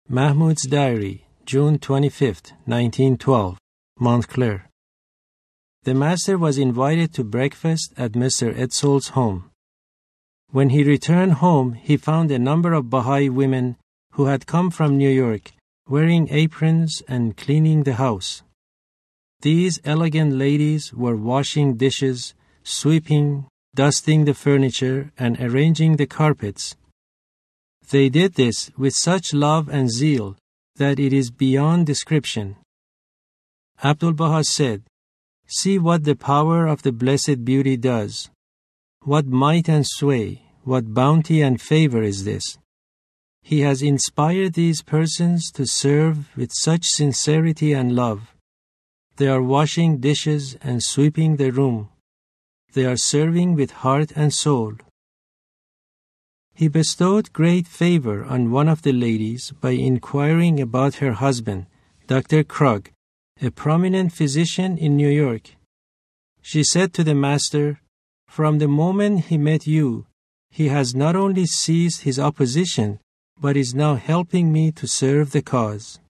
Mahmoud's Diary, June 25, 1912, Montclair. The master was invited to breakfast at Mr. Edsall's home. When he returned home, he found a number of Baha'i women who had come from New York, wearing aprons and cleaning the house. These elegant ladies were washing dishes, sweeping, dusting the furniture, and arranging the carpets. They did this with such love and zeal that it is beyond description. Abdu'l-Baha said, "See what the power of the Blessed Beauty does. What might and sway, what bounty and favor is this? He has inspired these persons to serve with such sincerity and love. They are washing dishes and sweeping the room. They are serving with heart and soul." He bestowed great favor on one of the ladies by inquiring about her husband, Dr. Krug, a prominent physician in New York. She said to the master, "From the moment he met you, he has not only ceased his opposition, but is now helping me to serve the cause."